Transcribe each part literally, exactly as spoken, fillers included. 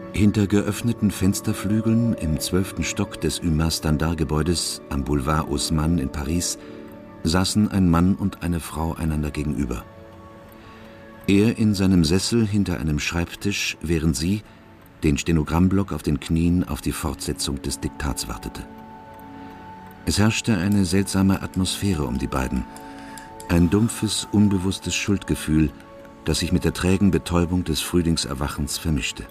Hinter geöffneten Fensterflügeln im zwölften Stock des Humain-Standard-Gebäudes am Boulevard Haussmann in Paris saßen ein Mann und eine Frau einander gegenüber. Er in seinem Sessel hinter einem Schreibtisch, während sie, den Stenogrammblock auf den Knien, auf die Fortsetzung des Diktats wartete. Es herrschte eine seltsame Atmosphäre um die beiden. Ein dumpfes, unbewusstes Schuldgefühl, das sich mit der trägen Betäubung des Frühlingserwachens vermischte.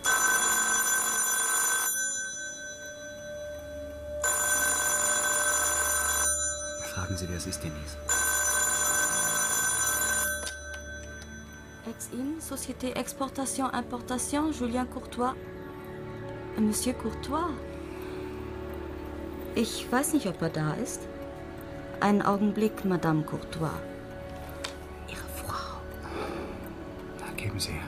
Fragen Sie, wer es ist, Denise. Ex-In, Société Exportation Importation, Julien Courtois. Monsieur Courtois? Ich weiß nicht, ob er da ist. Einen Augenblick, Madame Courtois. Ihre Frau. Da geben Sie her.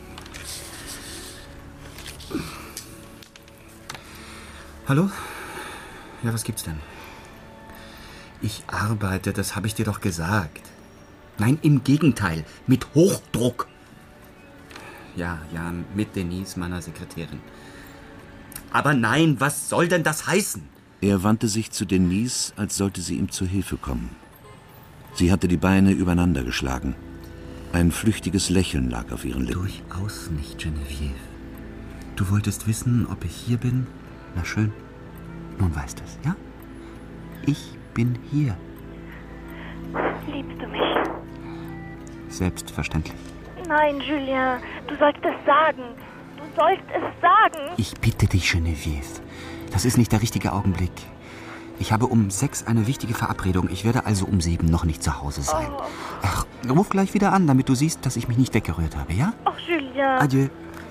Hallo? Ja, was gibt's denn? Ich arbeite, das habe ich dir doch gesagt. Nein, im Gegenteil, mit Hochdruck. Ja, ja, mit Denise, meiner Sekretärin. Aber nein, was soll denn das heißen? Er wandte sich zu Denise, als sollte sie ihm zu Hilfe kommen. Sie hatte die Beine übereinander geschlagen. Ein flüchtiges Lächeln lag auf ihren Lippen. Durchaus nicht, Genevieve. Du wolltest wissen, ob ich hier bin? Na schön. Nun weißt du es, ja? Ich bin hier. Liebst du mich? Selbstverständlich. Nein, Julien, du sollst es sagen. Du sollst es sagen. Ich bitte dich, Genevieve. Das ist nicht der richtige Augenblick. Ich habe um sechs eine wichtige Verabredung. Ich werde also um sieben noch nicht zu Hause sein. Oh. Ach, ruf gleich wieder an, damit du siehst, dass ich mich nicht weggerührt habe, ja? Ach, Julien. Adieu.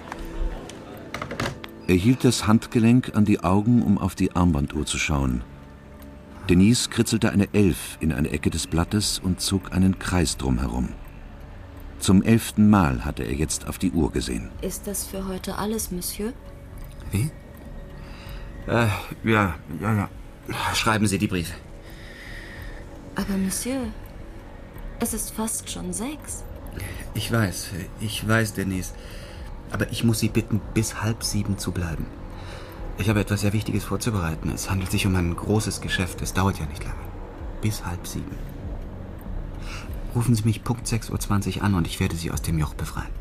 Er hielt das Handgelenk an die Augen, um auf die Armbanduhr zu schauen. Denise kritzelte eine Elf in eine Ecke des Blattes und zog einen Kreis drumherum. Zum elften Mal hatte er jetzt auf die Uhr gesehen. Ist das für heute alles, Monsieur? Wie? Äh, ja, ja, ja. Schreiben Sie die Briefe. Aber Monsieur, es ist fast schon sechs. Ich weiß, ich weiß, Denise. Aber ich muss Sie bitten, bis halb sieben zu bleiben. Ich habe etwas sehr Wichtiges vorzubereiten. Es handelt sich um ein großes Geschäft. Es dauert ja nicht lange. Bis halb sieben. Rufen Sie mich Punkt sechs Uhr zwanzig an und ich werde Sie aus dem Joch befreien.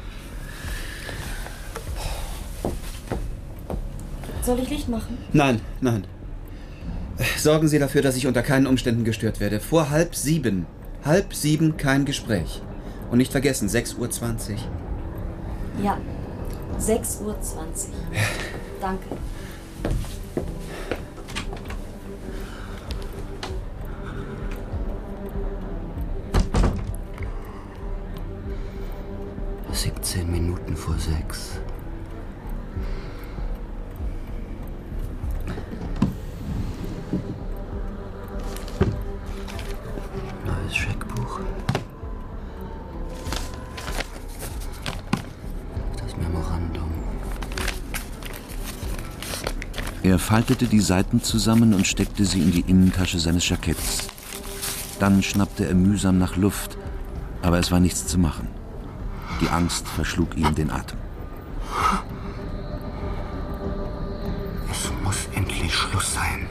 Soll ich Licht machen? Nein, nein. Sorgen Sie dafür, dass ich unter keinen Umständen gestört werde. Vor halb sieben. Halb sieben kein Gespräch. Und nicht vergessen, sechs Uhr zwanzig. Ja, sechs Uhr zwanzig. Danke. siebzehn Minuten vor sechs. Neues Scheckbuch. Das Memorandum. Er faltete die Seiten zusammen und steckte sie in die Innentasche seines Jacketts. Dann schnappte er mühsam nach Luft, aber es war nichts zu machen. Die Angst verschlug ihm den Atem. Es muss endlich Schluss sein.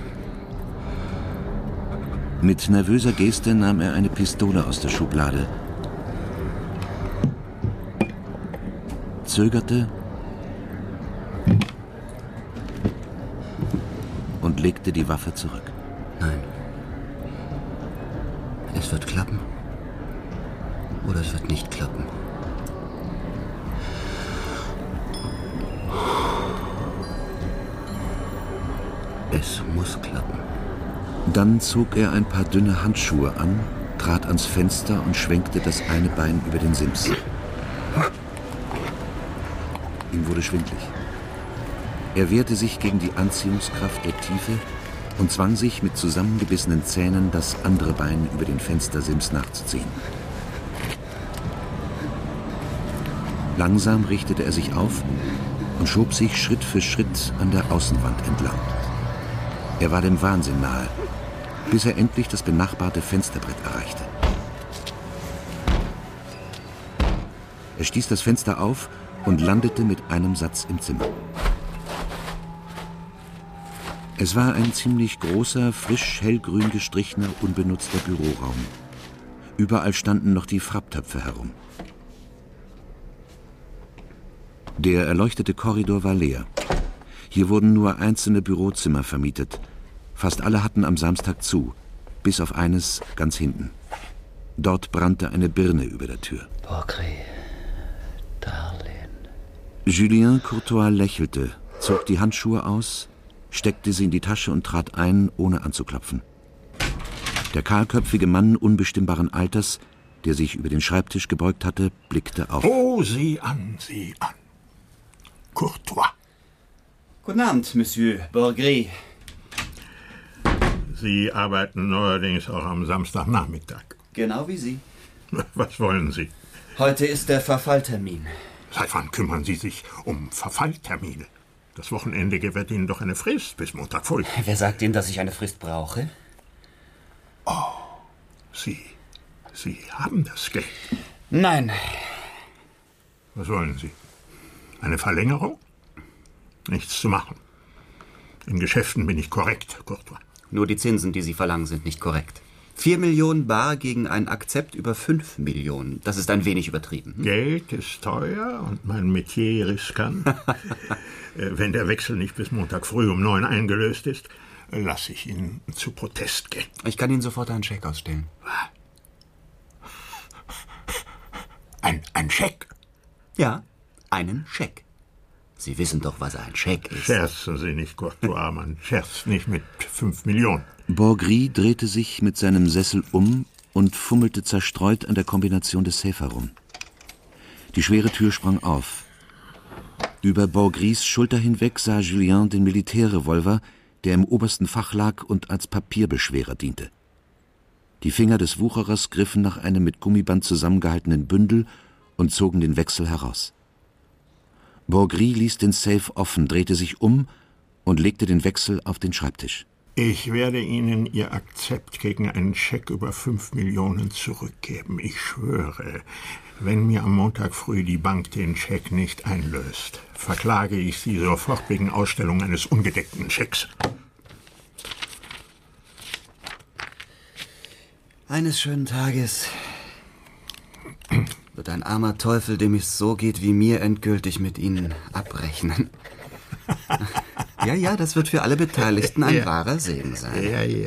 Mit nervöser Geste nahm er eine Pistole aus der Schublade, zögerte und legte die Waffe zurück. Nein. Es wird klappen. Oder es wird nicht klappen. Es muss klappen. Dann zog er ein paar dünne Handschuhe an, trat ans Fenster und schwenkte das eine Bein über den Sims. Ihm wurde schwindlig. Er wehrte sich gegen die Anziehungskraft der Tiefe und zwang sich mit zusammengebissenen Zähnen, das andere Bein über den Fenstersims nachzuziehen. Langsam richtete er sich auf und schob sich Schritt für Schritt an der Außenwand entlang. Er war dem Wahnsinn nahe, bis er endlich das benachbarte Fensterbrett erreichte. Er stieß das Fenster auf und landete mit einem Satz im Zimmer. Es war ein ziemlich großer, frisch hellgrün gestrichener, unbenutzter Büroraum. Überall standen noch die Frapptöpfe herum. Der erleuchtete Korridor war leer. Hier wurden nur einzelne Bürozimmer vermietet. Fast alle hatten am Samstag zu, bis auf eines ganz hinten. Dort brannte eine Birne über der Tür. Borgré, Darlene. Julien Courtois lächelte, zog die Handschuhe aus, steckte sie in die Tasche und trat ein, ohne anzuklopfen. Der kahlköpfige Mann unbestimmbaren Alters, der sich über den Schreibtisch gebeugt hatte, blickte auf. Oh, sieh an, sieh an. Courtois. Guten Abend, Monsieur Borgré. Sie arbeiten neuerdings auch am Samstagnachmittag. Genau wie Sie. Was wollen Sie? Heute ist der Verfalltermin. Seit wann kümmern Sie sich um Verfalltermine? Das Wochenende gewährt Ihnen doch eine Frist bis Montag früh. Wer sagt Ihnen, dass ich eine Frist brauche? Oh, Sie, Sie haben das Geld. Nein. Was wollen Sie? Eine Verlängerung? Nichts zu machen. In Geschäften bin ich korrekt, Courtois. Nur die Zinsen, die Sie verlangen, sind nicht korrekt. Vier Millionen bar gegen ein Akzept über fünf Millionen. Das ist ein wenig übertrieben. Hm? Geld ist teuer und mein Metier riskant. Wenn der Wechsel nicht bis Montag früh um neun eingelöst ist, lasse ich ihn zu Protest gehen. Ich kann Ihnen sofort einen Scheck ausstellen. Ein, ein Scheck? Ja, einen Scheck. Sie wissen doch, was ein Scheck ist. Scherzen Sie nicht, Courtois. Man scherzt nicht mit fünf Millionen. Borgré drehte sich mit seinem Sessel um und fummelte zerstreut an der Kombination des Safe herum. Die schwere Tür sprang auf. Über Borgrys Schulter hinweg sah Julien den Militärrevolver, der im obersten Fach lag und als Papierbeschwerer diente. Die Finger des Wucherers griffen nach einem mit Gummiband zusammengehaltenen Bündel und zogen den Wechsel heraus. Borgré ließ den Safe offen, drehte sich um und legte den Wechsel auf den Schreibtisch. Ich werde Ihnen Ihr Akzept gegen einen Scheck über fünf Millionen zurückgeben. Ich schwöre, wenn mir am Montag früh die Bank den Scheck nicht einlöst, verklage ich Sie sofort wegen Ausstellung eines ungedeckten Schecks. Eines schönen Tages wird ein armer Teufel, dem es so geht wie mir, endgültig mit Ihnen abrechnen. Ja, ja, das wird für alle Beteiligten ein ja. wahrer Segen sein. Ja, ja, ja.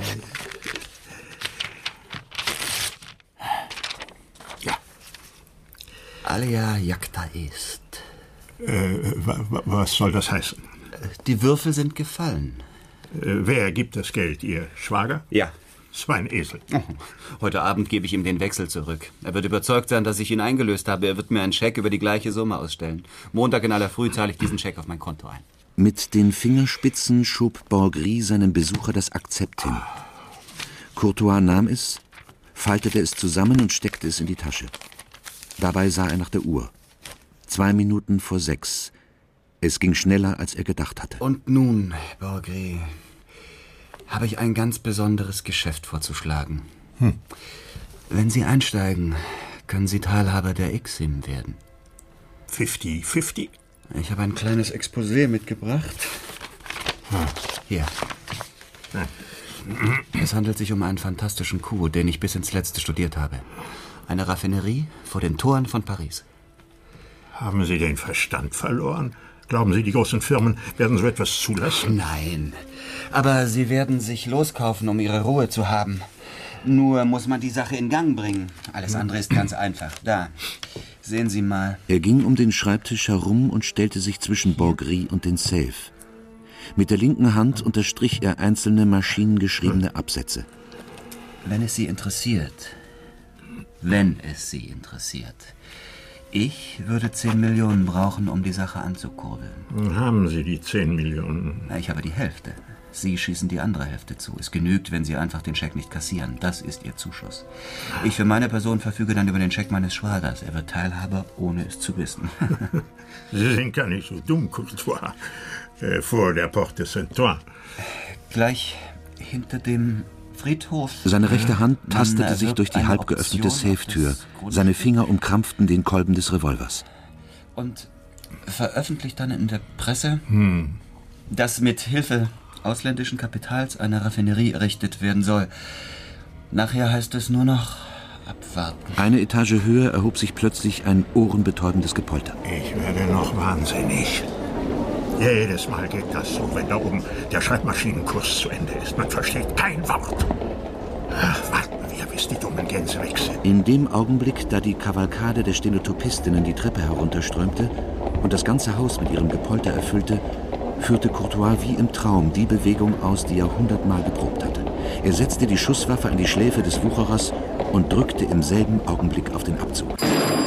Ja. Alia jacta est. Äh, wa, wa, was soll das heißen? Die Würfel sind gefallen. Äh, wer gibt das Geld? Ihr Schwager? Ja. Das war ein Esel. Heute Abend gebe ich ihm den Wechsel zurück. Er wird überzeugt sein, dass ich ihn eingelöst habe. Er wird mir einen Scheck über die gleiche Summe ausstellen. Montag in aller Früh zahle ich diesen Scheck auf mein Konto ein. Mit den Fingerspitzen schob Borgré seinem Besucher das Akzept hin. Courtois nahm es, faltete es zusammen und steckte es in die Tasche. Dabei sah er nach der Uhr. Zwei Minuten vor sechs. Es ging schneller, als er gedacht hatte. Und nun, Borgré, habe ich ein ganz besonderes Geschäft vorzuschlagen. Hm. Wenn Sie einsteigen, können Sie Teilhaber der Exim werden. fünfzig fünfzig? Ich habe ein kleines Exposé mitgebracht. Hm. Hier. Hm. Es handelt sich um einen fantastischen Coup, den ich bis ins Letzte studiert habe. Eine Raffinerie vor den Toren von Paris. Haben Sie den Verstand verloren? Glauben Sie, die großen Firmen werden so etwas zulassen? Nein, aber sie werden sich loskaufen, um ihre Ruhe zu haben. Nur muss man die Sache in Gang bringen. Alles andere ist ganz einfach. Da, sehen Sie mal. Er ging um den Schreibtisch herum und stellte sich zwischen Borgré und den Safe. Mit der linken Hand unterstrich er einzelne maschinengeschriebene Absätze. Wenn es Sie interessiert, wenn es Sie interessiert, ich würde zehn Millionen brauchen, um die Sache anzukurbeln. Haben Sie die zehn Millionen? Na, ich habe die Hälfte. Sie schießen die andere Hälfte zu. Es genügt, wenn Sie einfach den Scheck nicht kassieren. Das ist Ihr Zuschuss. Ich für meine Person verfüge dann über den Scheck meines Schwagers. Er wird Teilhaber, ohne es zu wissen. Sie sind gar nicht so dumm, Courtois. Äh, vor der Porte Saint-Ouen. Gleich hinter dem Friedhof. Seine rechte Hand Man tastete sich erwirbt durch die eine halb geöffnete Option auf Safe-Tür. das Grundstück. Seine Finger umkrampften den Kolben des Revolvers. Und veröffentlicht dann in der Presse, Hm. dass mit Hilfe ausländischen Kapitals eine Raffinerie errichtet werden soll. Nachher heißt es nur noch abwarten. Eine Etage höher erhob sich plötzlich ein ohrenbetäubendes Gepolter. Ich werde noch wahnsinnig. Jedes Mal geht das so, wenn da oben der Schreibmaschinenkurs zu Ende ist. Man versteht kein Wort. Ach, warten wir, bis die dummen Gänse weg sind. In dem Augenblick, da die Kavalkade der Stenotopistinnen die Treppe herunterströmte und das ganze Haus mit ihrem Gepolter erfüllte, führte Courtois wie im Traum die Bewegung aus, die er hundertmal geprobt hatte. Er setzte die Schusswaffe an die Schläfe des Wucherers und drückte im selben Augenblick auf den Abzug.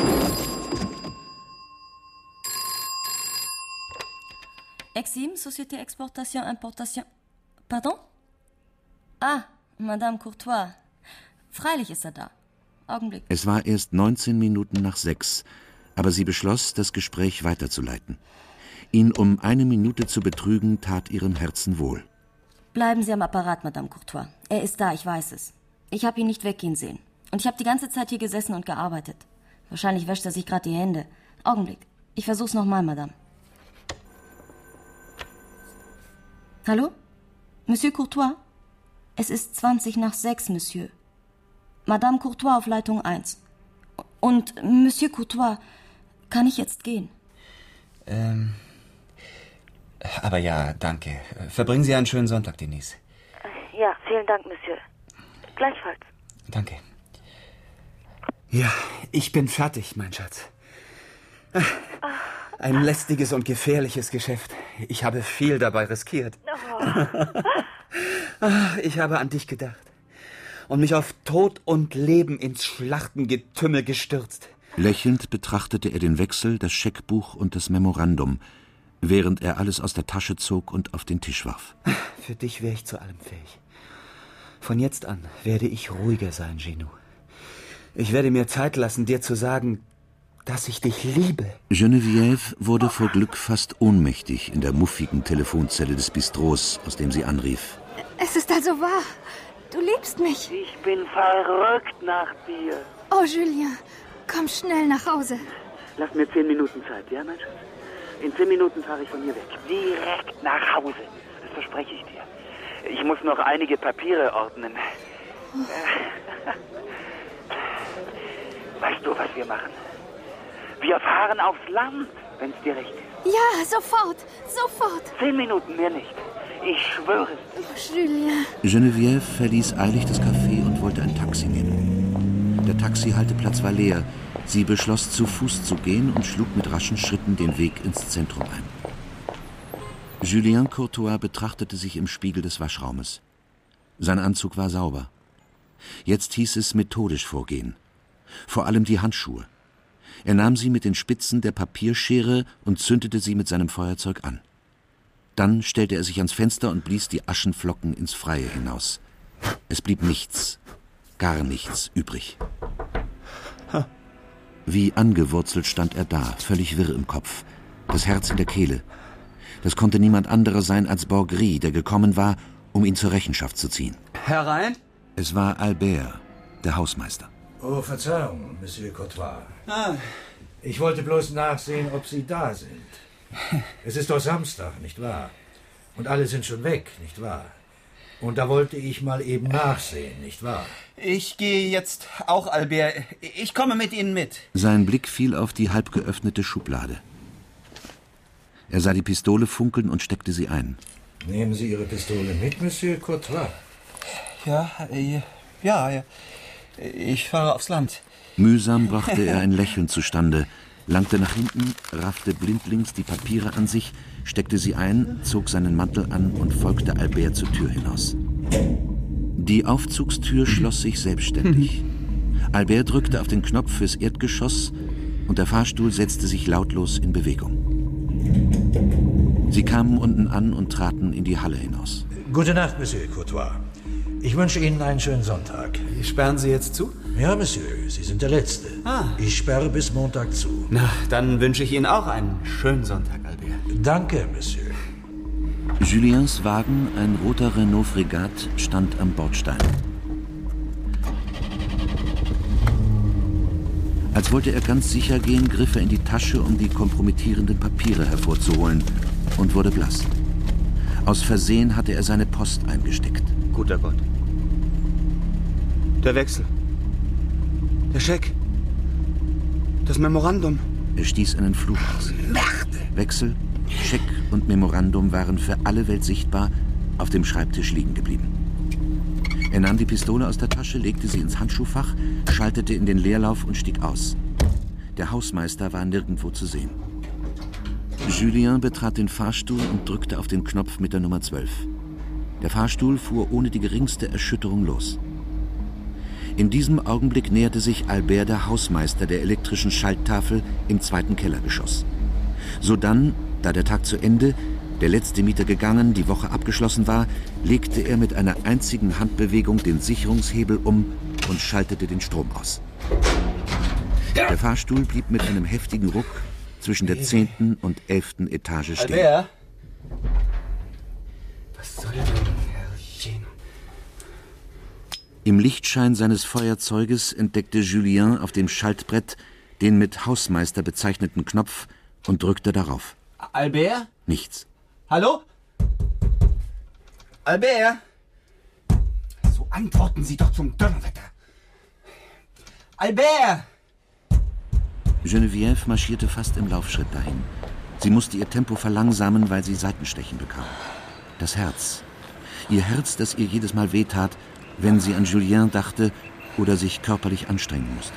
Exim, Société Exportation Importation. Pardon? Ah, Madame Courtois. Freilich ist er da. Augenblick. Es war erst neunzehn Minuten nach sechs, aber sie beschloss, das Gespräch weiterzuleiten. Ihn um eine Minute zu betrügen, tat ihrem Herzen wohl. Bleiben Sie am Apparat, Madame Courtois. Er ist da, ich weiß es. Ich habe ihn nicht weggehen sehen. Und ich habe die ganze Zeit hier gesessen und gearbeitet. Wahrscheinlich wäscht er sich gerade die Hände. Augenblick. Ich versuch's nochmal, Madame. Hallo? Monsieur Courtois? Es ist zwanzig nach sechs, Monsieur. Madame Courtois auf Leitung eins. Und Monsieur Courtois, kann ich jetzt gehen? Ähm, aber ja, danke. Verbringen Sie einen schönen Sonntag, Denise. Ja, vielen Dank, Monsieur. Gleichfalls. Danke. Ja, ich bin fertig, mein Schatz. Ein lästiges und gefährliches Geschäft. Ich habe viel dabei riskiert. Ich habe an dich gedacht und mich auf Tod und Leben ins Schlachtengetümmel gestürzt. Lächelnd betrachtete er den Wechsel, das Scheckbuch und das Memorandum, während er alles aus der Tasche zog und auf den Tisch warf. Für dich wäre ich zu allem fähig. Von jetzt an werde ich ruhiger sein, Genou. Ich werde mir Zeit lassen, dir zu sagen, dass ich dich liebe. Geneviève wurde vor Glück fast ohnmächtig in der muffigen Telefonzelle des Bistros, aus dem sie anrief. Es ist also wahr. Du liebst mich. Ich bin verrückt nach dir. Oh, Julien, komm schnell nach Hause. Lass mir zehn Minuten Zeit, ja, mein Schatz? In zehn Minuten fahre ich von hier weg. Direkt nach Hause. Das verspreche ich dir. Ich muss noch einige Papiere ordnen. Oh. Weißt du, was wir machen? Wir fahren aufs Land, wenn es dir recht ist. Ja, sofort, sofort. Zehn Minuten, mehr nicht. Ich schwöre es. Oh, Julien. Geneviève verließ eilig das Café und wollte ein Taxi nehmen. Der Taxihalteplatz war leer. Sie beschloss, zu Fuß zu gehen und schlug mit raschen Schritten den Weg ins Zentrum ein. Julien Courtois betrachtete sich im Spiegel des Waschraumes. Sein Anzug war sauber. Jetzt hieß es methodisch vorgehen. Vor allem die Handschuhe. Er nahm sie mit den Spitzen der Papierschere und zündete sie mit seinem Feuerzeug an. Dann stellte er sich ans Fenster und blies die Aschenflocken ins Freie hinaus. Es blieb nichts, gar nichts übrig. Wie angewurzelt stand er da, völlig wirr im Kopf, das Herz in der Kehle. Das konnte niemand anderer sein als Borgris, der gekommen war, um ihn zur Rechenschaft zu ziehen. Herein? Es war Albert, der Hausmeister. Oh, Verzeihung, Monsieur Courtois. Ah. Ich wollte bloß nachsehen, ob Sie da sind. Es ist doch Samstag, nicht wahr? Und alle sind schon weg, nicht wahr? Und da wollte ich mal eben nachsehen, nicht wahr? Ich gehe jetzt auch, Albert. Ich komme mit Ihnen mit. Sein Blick fiel auf die halb geöffnete Schublade. Er sah die Pistole funkeln und steckte sie ein. Nehmen Sie Ihre Pistole mit, Monsieur Courtois? Ja, äh, ja, ja. Ich fahre aufs Land. Mühsam brachte er ein Lächeln zustande, langte nach hinten, raffte blindlings die Papiere an sich, steckte sie ein, zog seinen Mantel an und folgte Albert zur Tür hinaus. Die Aufzugstür schloss sich selbstständig. Albert drückte auf den Knopf fürs Erdgeschoss und der Fahrstuhl setzte sich lautlos in Bewegung. Sie kamen unten an und traten in die Halle hinaus. Gute Nacht, Monsieur Courtois. Ich wünsche Ihnen einen schönen Sonntag. Sperren Sie jetzt zu? Ja, Monsieur, Sie sind der Letzte. Ah. Ich sperre bis Montag zu. Na, dann wünsche ich Ihnen auch einen schönen Sonntag, Albert. Danke, Monsieur. Juliens Wagen, ein roter Renault Frégate, stand am Bordstein. Als wollte er ganz sicher gehen, griff er in die Tasche, um die kompromittierenden Papiere hervorzuholen, und wurde blass. Aus Versehen hatte er seine Post eingesteckt. Guter Gott. Der Wechsel. Der Scheck. Das Memorandum. Er stieß einen Fluch aus. Wechsel, Scheck und Memorandum waren für alle Welt sichtbar auf dem Schreibtisch liegen geblieben. Er nahm die Pistole aus der Tasche, legte sie ins Handschuhfach, schaltete in den Leerlauf und stieg aus. Der Hausmeister war nirgendwo zu sehen. Julien betrat den Fahrstuhl und drückte auf den Knopf mit der Nummer zwölf. Der Fahrstuhl fuhr ohne die geringste Erschütterung los. In diesem Augenblick näherte sich Albert, der Hausmeister der elektrischen Schalttafel im zweiten Kellergeschoss. Sodann, da der Tag zu Ende, der letzte Mieter gegangen, die Woche abgeschlossen war, legte er mit einer einzigen Handbewegung den Sicherungshebel um und schaltete den Strom aus. Der Fahrstuhl blieb mit einem heftigen Ruck zwischen der zehnten und elften Etage stehen. Albert? Was soll denn, Herrchen? Im Lichtschein seines Feuerzeuges entdeckte Julien auf dem Schaltbrett den mit Hausmeister bezeichneten Knopf und drückte darauf. Albert? Nichts. Hallo? Albert? So antworten Sie doch zum Donnerwetter. Albert! Geneviève marschierte fast im Laufschritt dahin. Sie musste ihr Tempo verlangsamen, weil sie Seitenstechen bekam. Das Herz. Ihr Herz, das ihr jedes Mal wehtat, wenn sie an Julien dachte oder sich körperlich anstrengen musste.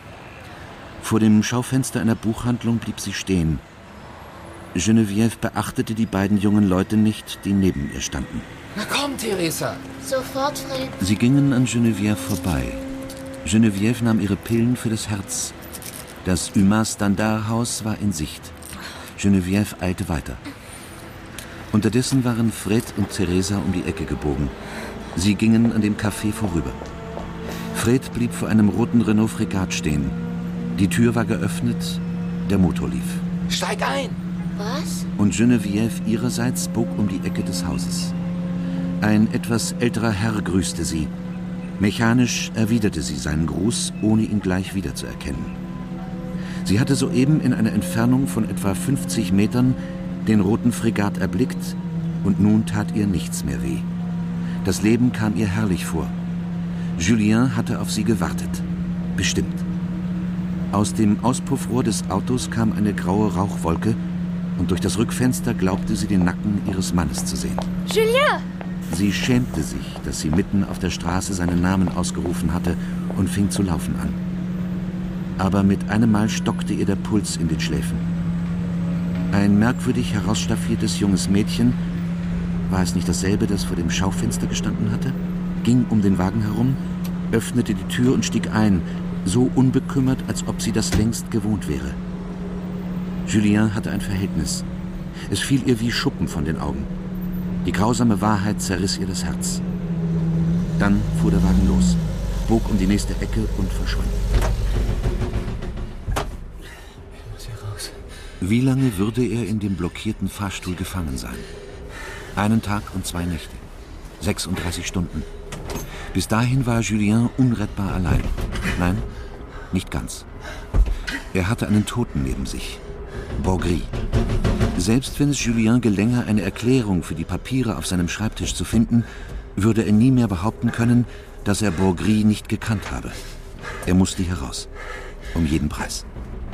Vor dem Schaufenster einer Buchhandlung blieb sie stehen. Geneviève beachtete die beiden jungen Leute nicht, die neben ihr standen. Na komm, Theresa. Sofort, Fred. Sie gingen an Geneviève vorbei. Geneviève nahm ihre Pillen für das Herz. Das Humain-Standard-Haus war in Sicht. Geneviève eilte weiter. Unterdessen waren Fred und Theresa um die Ecke gebogen. Sie gingen an dem Café vorüber. Fred blieb vor einem roten Renault Frégate stehen. Die Tür war geöffnet, der Motor lief. Steig ein! Was? Und Geneviève ihrerseits bog um die Ecke des Hauses. Ein etwas älterer Herr grüßte sie. Mechanisch erwiderte sie seinen Gruß, ohne ihn gleich wiederzuerkennen. Sie hatte soeben in einer Entfernung von etwa fünfzig Metern den roten Frégate erblickt und nun tat ihr nichts mehr weh. Das Leben kam ihr herrlich vor. Julien hatte auf sie gewartet. Bestimmt. Aus dem Auspuffrohr des Autos kam eine graue Rauchwolke und durch das Rückfenster glaubte sie den Nacken ihres Mannes zu sehen. Julien! Sie schämte sich, dass sie mitten auf der Straße seinen Namen ausgerufen hatte und fing zu laufen an. Aber mit einem Mal stockte ihr der Puls in den Schläfen. Ein merkwürdig herausstaffiertes junges Mädchen, war es nicht dasselbe, das vor dem Schaufenster gestanden hatte, ging um den Wagen herum, öffnete die Tür und stieg ein, so unbekümmert, als ob sie das längst gewohnt wäre. Julien hatte ein Verhältnis. Es fiel ihr wie Schuppen von den Augen. Die grausame Wahrheit zerriss ihr das Herz. Dann fuhr der Wagen los, bog um die nächste Ecke und verschwand. Wie lange würde er in dem blockierten Fahrstuhl gefangen sein? Einen Tag und zwei Nächte. sechsunddreißig Stunden. Bis dahin war Julien unrettbar allein. Nein, nicht ganz. Er hatte einen Toten neben sich. Bourgris. Selbst wenn es Julien gelänge, eine Erklärung für die Papiere auf seinem Schreibtisch zu finden, würde er nie mehr behaupten können, dass er Bourgris nicht gekannt habe. Er musste hier raus. Um jeden Preis.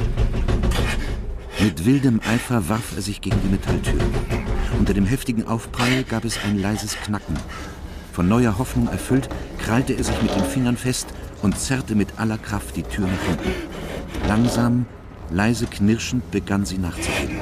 Mit wildem Eifer warf er sich gegen die Metalltür. Unter dem heftigen Aufprall gab es ein leises Knacken. Von neuer Hoffnung erfüllt, krallte er sich mit den Fingern fest und zerrte mit aller Kraft die Tür nach hinten. Langsam, leise knirschend begann sie nachzugeben.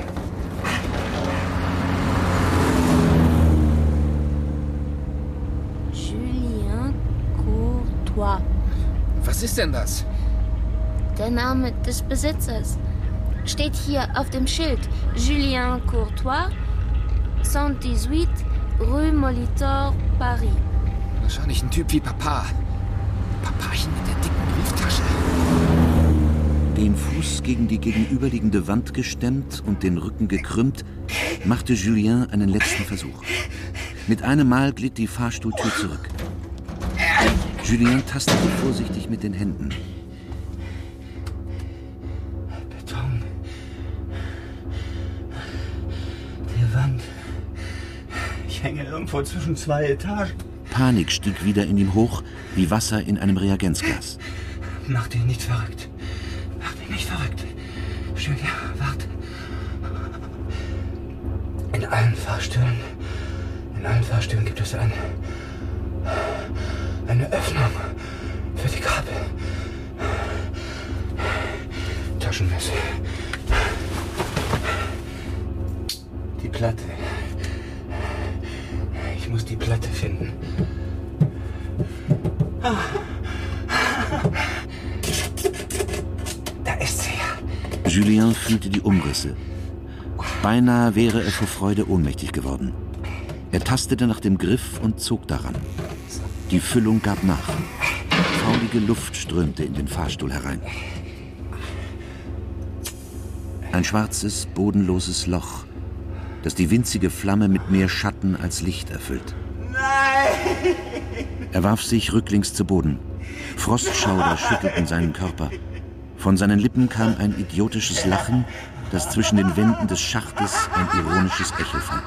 Julien Courtois. Was ist denn das? Der Name des Besitzers. Steht hier auf dem Schild. Julien Courtois, hundertachtundachtzig Rue Molitor, Paris. Wahrscheinlich ein Typ wie Papa. Papachen mit der dicken Brieftasche. Den Fuß gegen die gegenüberliegende Wand gestemmt und den Rücken gekrümmt, machte Julien einen letzten Versuch. Mit einem Mal glitt die Fahrstuhltür zurück. Julien tastete vorsichtig mit den Händen. Beton. Die Wand. Ich hänge irgendwo zwischen zwei Etagen. Panik stieg wieder in ihm hoch, wie Wasser in einem Reagenzglas. Mach dich nicht verrückt. Mach dich nicht verrückt. Julia, warte. In allen Fahrstühlen, in allen Fahrstühlen gibt es ein, eine Öffnung für die Kabel. Taschenmesser. Die Platte. Ich muss die Platte finden. Ah. Da ist sie ja. Julien fühlte die Umrisse. Beinahe wäre er vor Freude ohnmächtig geworden. Er tastete nach dem Griff und zog daran. Die Füllung gab nach. Faulige Luft strömte in den Fahrstuhl herein. Ein schwarzes, bodenloses Loch, das die winzige Flamme mit mehr Schatten als Licht erfüllt. Nein! Er warf sich rücklings zu Boden. Frostschauder schüttelten seinen Körper. Von seinen Lippen kam ein idiotisches Lachen, das zwischen den Wänden des Schachtes ein ironisches Echo fand.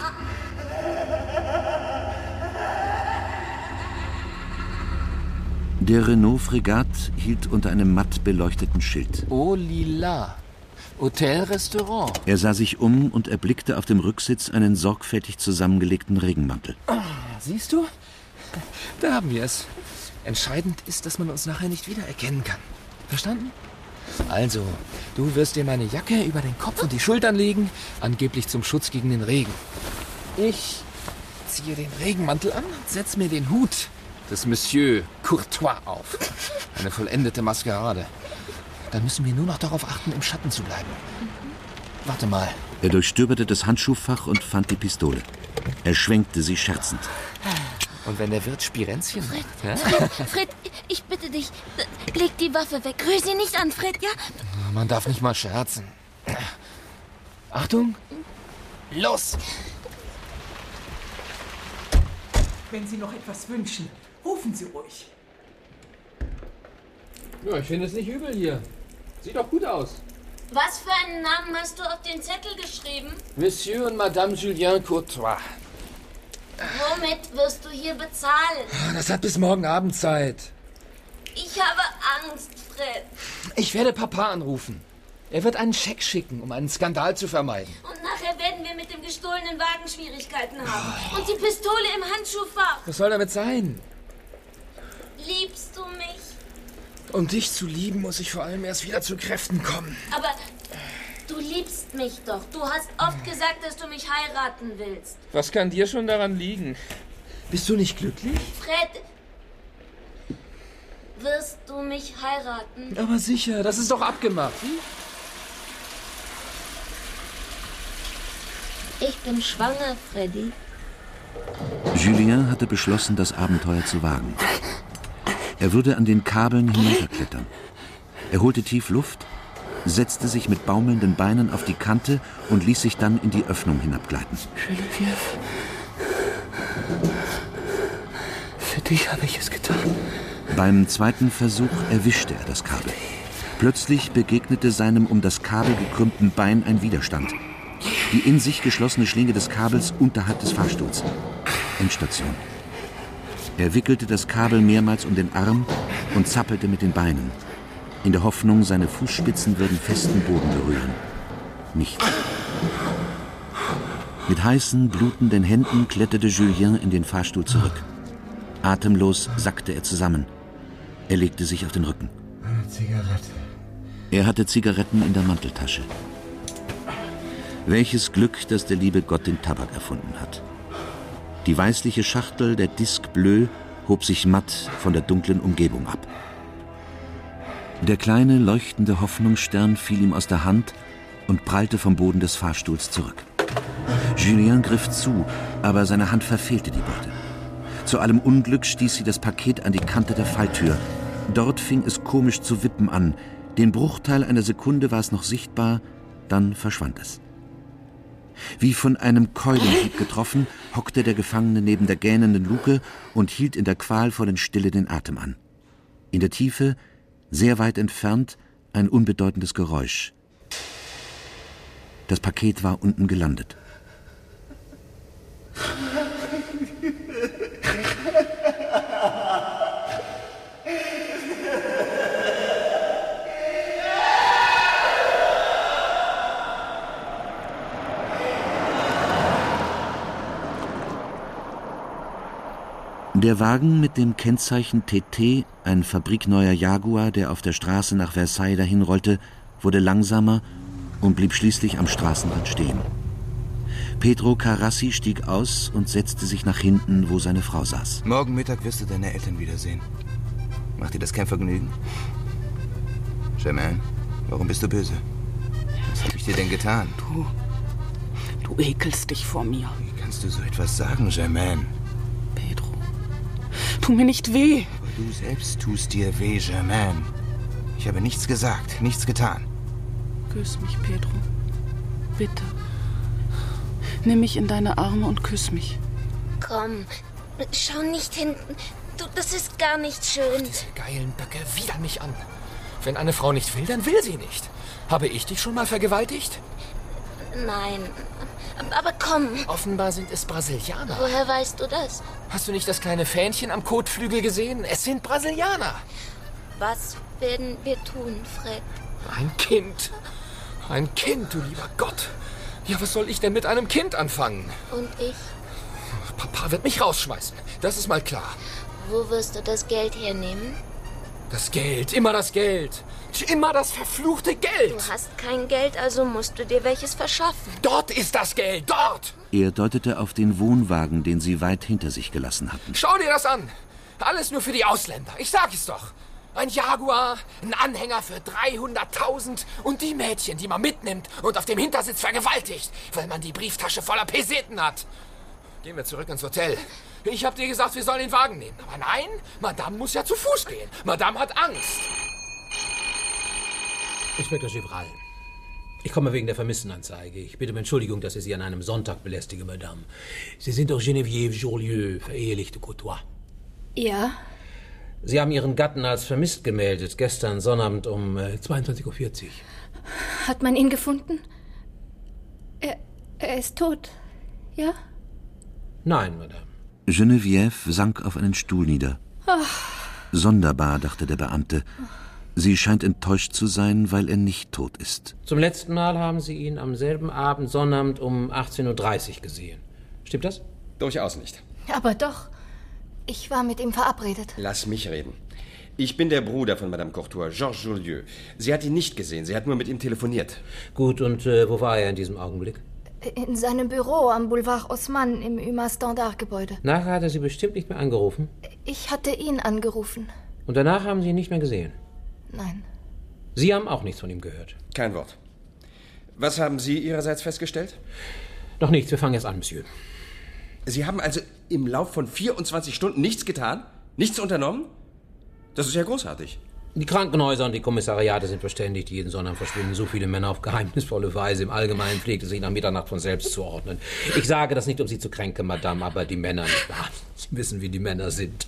Der Renault Fregat hielt unter einem matt beleuchteten Schild. Oh lila, Hotel-Restaurant. Er sah sich um und erblickte auf dem Rücksitz einen sorgfältig zusammengelegten Regenmantel. Oh, siehst du? Da haben wir es. Entscheidend ist, dass man uns nachher nicht wiedererkennen kann. Verstanden? Also, du wirst dir meine Jacke über den Kopf und die Schultern legen, angeblich zum Schutz gegen den Regen. Ich ziehe den Regenmantel an und setze mir den Hut des Monsieur Courtois auf. Eine vollendete Maskerade. Dann müssen wir nur noch darauf achten, im Schatten zu bleiben. Warte mal. Er durchstöberte das Handschuhfach und fand die Pistole. Er schwenkte sie scherzend. Und wenn der Wirt Spirenzchen Fred, macht, ja? Fred, Fred, ich bitte dich, leg die Waffe weg. Rühr sie nicht an, Fred, ja? Man darf nicht mal scherzen. Achtung! Los! Wenn Sie noch etwas wünschen, rufen Sie ruhig. Ja, ich finde es nicht übel hier. Sieht doch gut aus. Was für einen Namen hast du auf den Zettel geschrieben? Monsieur und Madame Julien Courtois. Womit wirst du hier bezahlen? Das hat bis morgen Abend Zeit. Ich habe Angst, Fred. Ich werde Papa anrufen. Er wird einen Scheck schicken, um einen Skandal zu vermeiden. Und nachher werden wir mit dem gestohlenen Wagen Schwierigkeiten haben. Oh. Und die Pistole im Handschuhfach. Was soll damit sein? Liebst du mich? Um dich zu lieben, muss ich vor allem erst wieder zu Kräften kommen. Aber du liebst mich doch. Du hast oft gesagt, dass du mich heiraten willst. Was kann dir schon daran liegen? Bist du nicht glücklich? Fred, wirst du mich heiraten? Aber sicher, das ist doch abgemacht. Ich bin schwanger, Freddy. Julien hatte beschlossen, das Abenteuer zu wagen. Er würde an den Kabeln hinunterklettern. Er holte tief Luft, setzte sich mit baumelnden Beinen auf die Kante und ließ sich dann in die Öffnung hinabgleiten. Geneviève, für dich habe ich es getan. Beim zweiten Versuch erwischte er das Kabel. Plötzlich begegnete seinem um das Kabel gekrümmten Bein ein Widerstand. Die in sich geschlossene Schlinge des Kabels unterhalb des Fahrstuhls. Endstation. Er wickelte das Kabel mehrmals um den Arm und zappelte mit den Beinen, in der Hoffnung, seine Fußspitzen würden festen Boden berühren. Nichts. Mit heißen, blutenden Händen kletterte Julien in den Fahrstuhl zurück. Atemlos sackte er zusammen. Er legte sich auf den Rücken. Eine Zigarette. Er hatte Zigaretten in der Manteltasche. Welches Glück, dass der liebe Gott den Tabak erfunden hat. Die weißliche Schachtel der Disque Bleu hob sich matt von der dunklen Umgebung ab. Der kleine, leuchtende Hoffnungsstern fiel ihm aus der Hand und prallte vom Boden des Fahrstuhls zurück. Julien griff zu, aber seine Hand verfehlte die Beute. Zu allem Unglück stieß sie das Paket an die Kante der Falltür. Dort fing es komisch zu wippen an. Den Bruchteil einer Sekunde war es noch sichtbar, dann verschwand es. Wie von einem Keulenhieb getroffen, hockte der Gefangene neben der gähnenden Luke und hielt in der qualvollen Stille den Atem an. In der Tiefe, sehr weit entfernt, ein unbedeutendes Geräusch. Das Paket war unten gelandet. Der Wagen mit dem Kennzeichen T T, ein fabrikneuer Jaguar, der auf der Straße nach Versailles dahinrollte, wurde langsamer und blieb schließlich am Straßenrand stehen. Pedro Carrassi stieg aus und setzte sich nach hinten, wo seine Frau saß. Morgen Mittag wirst du deine Eltern wiedersehen. Macht dir das kein Vergnügen? Germaine, warum bist du böse? Was habe ich dir denn getan? Du, du ekelst dich vor mir. Wie kannst du so etwas sagen, Germaine? Pedro, tu mir nicht weh. Aber du selbst tust dir weh, Germaine. Ich habe nichts gesagt, nichts getan. Küss mich, Pedro. Bitte. Nimm mich in deine Arme und küss mich. Komm, schau nicht hinten. Du, das ist gar nicht schön. Diese geilen Böcke widern mich an. Wenn eine Frau nicht will, dann will sie nicht. Habe ich dich schon mal vergewaltigt? Nein, aber komm. Offenbar sind es Brasilianer. Woher weißt du das? Hast du nicht das kleine Fähnchen am Kotflügel gesehen? Es sind Brasilianer. Was werden wir tun, Fred? Ein Kind. Ein Kind, du lieber Gott. Ja, was soll ich denn mit einem Kind anfangen? Und ich? Papa wird mich rausschmeißen. Das ist mal klar. Wo wirst du das Geld hernehmen? Das Geld, immer das Geld. Immer das verfluchte Geld. Du hast kein Geld, also musst du dir welches verschaffen. Dort ist das Geld, dort. Er deutete auf den Wohnwagen, den sie weit hinter sich gelassen hatten. Schau dir das an. Alles nur für die Ausländer. Ich sag es doch. Ein Jaguar, ein Anhänger für dreihunderttausend und die Mädchen, die man mitnimmt und auf dem Hintersitz vergewaltigt, weil man die Brieftasche voller Peseten hat. Gehen wir zurück ins Hotel. Ich hab dir gesagt, wir sollen den Wagen nehmen. Aber nein, Madame muss ja zu Fuß gehen. Madame hat Angst. Inspektor Givral, ich komme wegen der Vermisstenanzeige. Ich bitte um Entschuldigung, dass ich Sie an einem Sonntag belästige, Madame. Sie sind doch Geneviève Jourlieu, verehelichte Courtois. Ja. Sie haben Ihren Gatten als vermisst gemeldet, gestern Sonnabend um äh, zweiundzwanzig Uhr vierzig. Hat man ihn gefunden? Er, er ist tot, ja? Nein, Madame. Geneviève sank auf einen Stuhl nieder. Ach. Sonderbar, dachte der Beamte. Sie scheint enttäuscht zu sein, weil er nicht tot ist. Zum letzten Mal haben Sie ihn am selben Abend Sonnabend um achtzehn Uhr dreißig gesehen. Stimmt das? Durchaus nicht. Aber doch. Ich war mit ihm verabredet. Lass mich reden. Ich bin der Bruder von Madame Courtois, Georges Jourlieu. Sie hat ihn nicht gesehen, sie hat nur mit ihm telefoniert. Gut, und äh, wo war er in diesem Augenblick? In seinem Büro am Boulevard Haussmann im Huma Standard-Gebäude. Nachher hat er Sie bestimmt nicht mehr angerufen? Ich hatte ihn angerufen. Und danach haben Sie ihn nicht mehr gesehen? Nein. Sie haben auch nichts von ihm gehört? Kein Wort. Was haben Sie Ihrerseits festgestellt? Noch nichts, wir fangen jetzt an, Monsieur. Sie haben also im Lauf von vierundzwanzig Stunden nichts getan? Nichts unternommen? Das ist ja großartig. Die Krankenhäuser und die Kommissariate sind verständigt. Jeden Sonntag verschwinden so viele Männer auf geheimnisvolle Weise. Im Allgemeinen pflegt es sich nach Mitternacht von selbst zu ordnen. Ich sage das nicht, um Sie zu kränken, Madame, aber die Männer nicht wahr. Sie wissen, wie die Männer sind.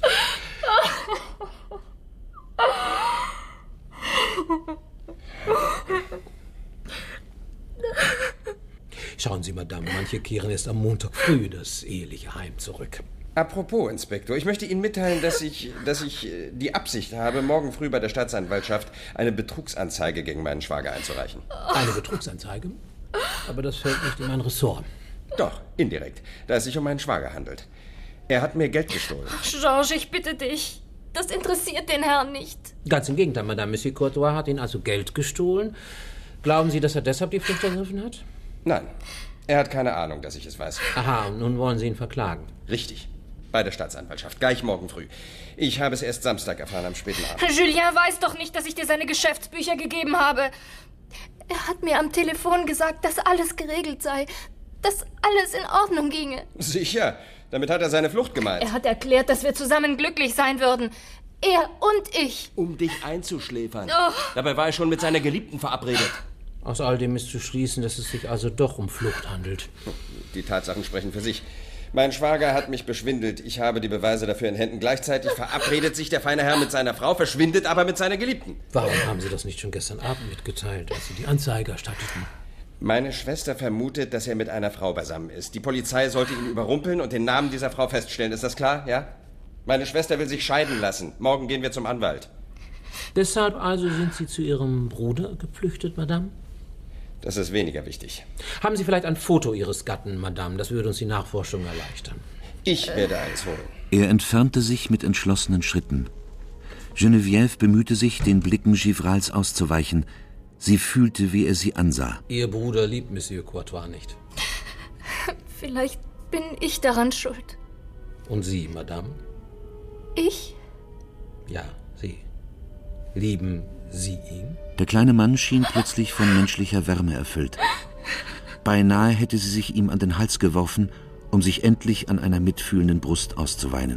Schauen Sie, Madame, manche kehren erst am Montag früh das eheliche Heim zurück. Apropos, Inspektor, ich möchte Ihnen mitteilen, dass ich, dass ich die Absicht habe, morgen früh bei der Staatsanwaltschaft eine Betrugsanzeige gegen meinen Schwager einzureichen. Eine Betrugsanzeige? Aber das fällt nicht in mein Ressort. Doch, indirekt, da es sich um meinen Schwager handelt. Er hat mir Geld gestohlen. Ach, Georges, ich bitte dich. Das interessiert den Herrn nicht. Ganz im Gegenteil, Madame. Monsieur Courtois hat Ihnen also Geld gestohlen. Glauben Sie, dass er deshalb die Flucht ergriffen hat? Nein, er hat keine Ahnung, dass ich es weiß. Aha, und nun wollen Sie ihn verklagen? Richtig. Bei der Staatsanwaltschaft, gleich morgen früh. Ich habe es erst Samstag erfahren, am späten Abend. Julien weiß doch nicht, dass ich dir seine Geschäftsbücher gegeben habe. Er hat mir am Telefon gesagt, dass alles geregelt sei. Dass alles in Ordnung ginge. Sicher, damit hat er seine Flucht gemeint. Er hat erklärt, dass wir zusammen glücklich sein würden. Er und ich. Um dich einzuschläfern. Oh. Dabei war er schon mit seiner Geliebten verabredet. Aus all dem ist zu schließen, dass es sich also doch um Flucht handelt. Die Tatsachen sprechen für sich. Mein Schwager hat mich beschwindelt. Ich habe die Beweise dafür in Händen. Gleichzeitig verabredet sich der feine Herr mit seiner Frau, verschwindet aber mit seiner Geliebten. Warum haben Sie das nicht schon gestern Abend mitgeteilt, als Sie die Anzeige erstatteten? Meine Schwester vermutet, dass er mit einer Frau beisammen ist. Die Polizei sollte ihn überrumpeln und den Namen dieser Frau feststellen. Ist das klar, ja? Meine Schwester will sich scheiden lassen. Morgen gehen wir zum Anwalt. Deshalb also sind Sie zu Ihrem Bruder geflüchtet, Madame? Das ist weniger wichtig. Haben Sie vielleicht ein Foto Ihres Gatten, Madame? Das würde uns die Nachforschung erleichtern. Ich werde eins holen. Er entfernte sich mit entschlossenen Schritten. Geneviève bemühte sich, den Blicken Givrals auszuweichen. Sie fühlte, wie er sie ansah. Ihr Bruder liebt Monsieur Courtois nicht. Vielleicht bin ich daran schuld. Und Sie, Madame? Ich? Ja, Sie. Lieben Sie ihn? Der kleine Mann schien plötzlich von menschlicher Wärme erfüllt. Beinahe hätte sie sich ihm an den Hals geworfen, um sich endlich an einer mitfühlenden Brust auszuweinen.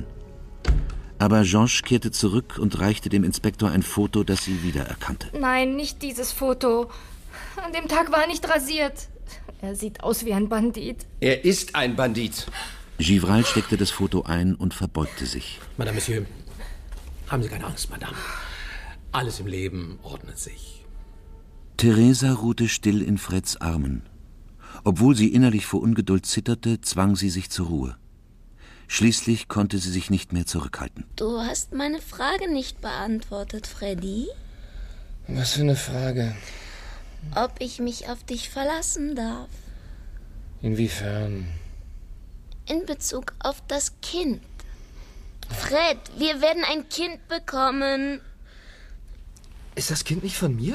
Aber Georges kehrte zurück und reichte dem Inspektor ein Foto, das sie wiedererkannte. Nein, nicht dieses Foto. An dem Tag war er nicht rasiert. Er sieht aus wie ein Bandit. Er ist ein Bandit. Givral steckte das Foto ein und verbeugte sich. Madame, Monsieur, haben Sie keine Angst, Madame. Alles im Leben ordnet sich. Theresa ruhte still in Freds Armen. Obwohl sie innerlich vor Ungeduld zitterte, zwang sie sich zur Ruhe. Schließlich konnte sie sich nicht mehr zurückhalten. Du hast meine Frage nicht beantwortet, Freddy. Was für eine Frage? Ob ich mich auf dich verlassen darf. Inwiefern? In Bezug auf das Kind. Fred, wir werden ein Kind bekommen. Ist das Kind nicht von mir?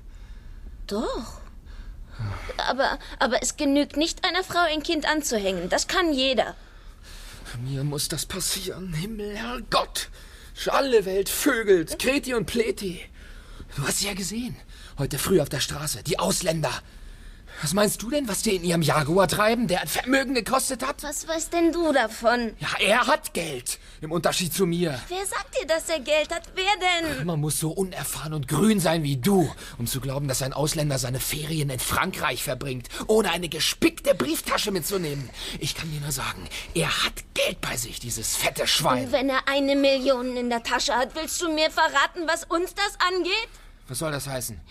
Doch. Aber, aber es genügt nicht, einer Frau ein Kind anzuhängen. Das kann jeder. Mir muss das passieren. Himmel, Herrgott. Alle Welt vögelt. Kreti und Pleti. Du hast sie ja gesehen. Heute früh auf der Straße. Die Ausländer. Was meinst du denn, was die in ihrem Jaguar treiben, der ein Vermögen gekostet hat? Was weißt denn du davon? Ja, er hat Geld. Im Unterschied zu mir. Wer sagt dir, dass er Geld hat? Wer denn? Man muss so unerfahren und grün sein wie du, um zu glauben, dass ein Ausländer seine Ferien in Frankreich verbringt, ohne eine gespickte Brieftasche mitzunehmen. Ich kann dir nur sagen, er hat Geld bei sich, dieses fette Schwein. Und wenn er eine Million in der Tasche hat, willst du mir verraten, was uns das angeht? Was soll das heißen?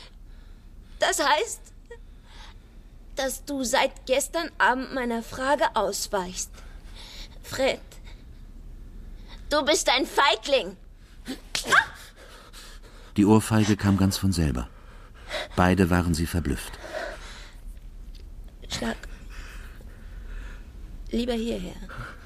Das heißt, dass du seit gestern Abend meiner Frage ausweichst. Fred, du bist ein Feigling. Die Ohrfeige kam ganz von selber. Beide waren sie verblüfft. Schlag lieber hierher.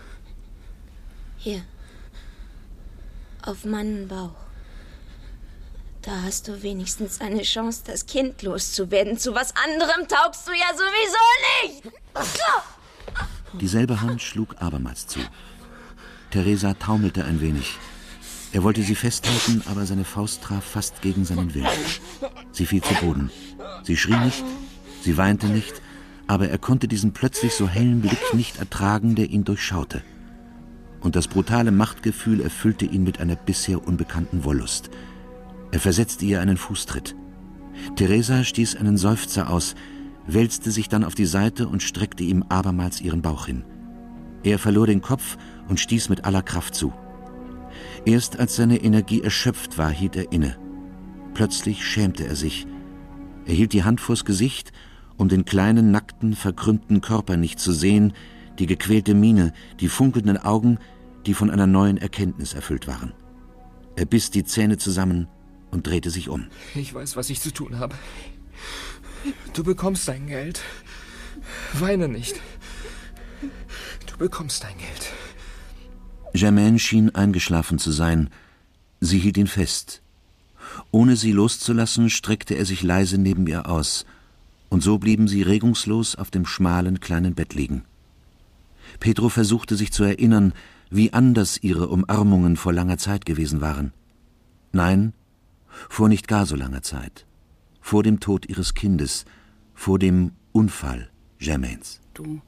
Hier. Auf meinen Bauch. Da hast du wenigstens eine Chance, das Kind loszuwerden. Zu was anderem taugst du ja sowieso nicht. Dieselbe Hand schlug abermals zu. Theresa taumelte ein wenig. Er wollte sie festhalten, aber seine Faust traf fast gegen seinen Willen. Sie fiel zu Boden. Sie schrie nicht, sie weinte nicht, aber er konnte diesen plötzlich so hellen Blick nicht ertragen, der ihn durchschaute. Und das brutale Machtgefühl erfüllte ihn mit einer bisher unbekannten Wollust. Er versetzte ihr einen Fußtritt. Theresa stieß einen Seufzer aus, wälzte sich dann auf die Seite und streckte ihm abermals ihren Bauch hin. Er verlor den Kopf und stieß mit aller Kraft zu. Erst als seine Energie erschöpft war, hielt er inne. Plötzlich schämte er sich. Er hielt die Hand vors Gesicht, um den kleinen, nackten, verkrümmten Körper nicht zu sehen, die gequälte Miene, die funkelnden Augen, die von einer neuen Erkenntnis erfüllt waren. Er biss die Zähne zusammen und drehte sich um. Ich weiß, was ich zu tun habe. Du bekommst dein Geld. Weine nicht. Du bekommst dein Geld. Germaine schien eingeschlafen zu sein. Sie hielt ihn fest. Ohne sie loszulassen, streckte er sich leise neben ihr aus. Und so blieben sie regungslos auf dem schmalen kleinen Bett liegen. Pedro versuchte sich zu erinnern, wie anders ihre Umarmungen vor langer Zeit gewesen waren. Nein, vor nicht gar so langer Zeit. Vor dem Tod ihres Kindes, vor dem Unfall Germaines. Du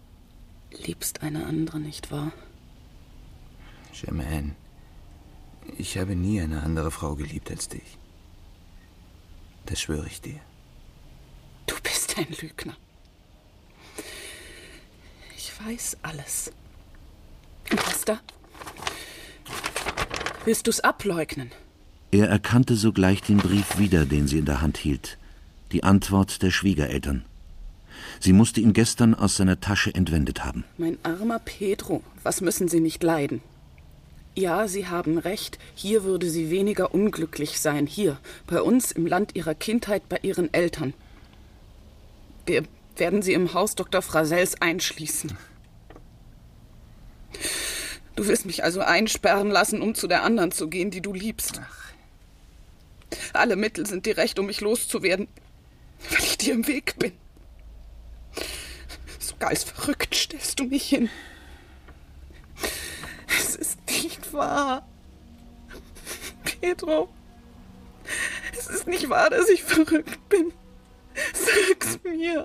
liebst eine andere, nicht wahr? Germaine, Ich habe nie eine andere Frau geliebt als dich. Das schwöre ich dir. Du bist ein Lügner. Ich weiß alles. Esther, willst du's ableugnen? Er erkannte sogleich den Brief wieder, den sie in der Hand hielt. Die Antwort der Schwiegereltern. Sie musste ihn gestern aus seiner Tasche entwendet haben. Mein armer Pedro, was müssen Sie nicht leiden? Ja, Sie haben recht, hier würde sie weniger unglücklich sein. Hier, bei uns im Land ihrer Kindheit, bei ihren Eltern. Wir werden sie im Haus Doktor Frasels einschließen. Du willst mich also einsperren lassen, um zu der anderen zu gehen, die du liebst. Ach. Alle Mittel sind dir recht, um mich loszuwerden, weil ich dir im Weg bin. Sogar als verrückt stellst du mich hin. Es ist nicht wahr. Pedro, es ist nicht wahr, dass ich verrückt bin. Sag's mir.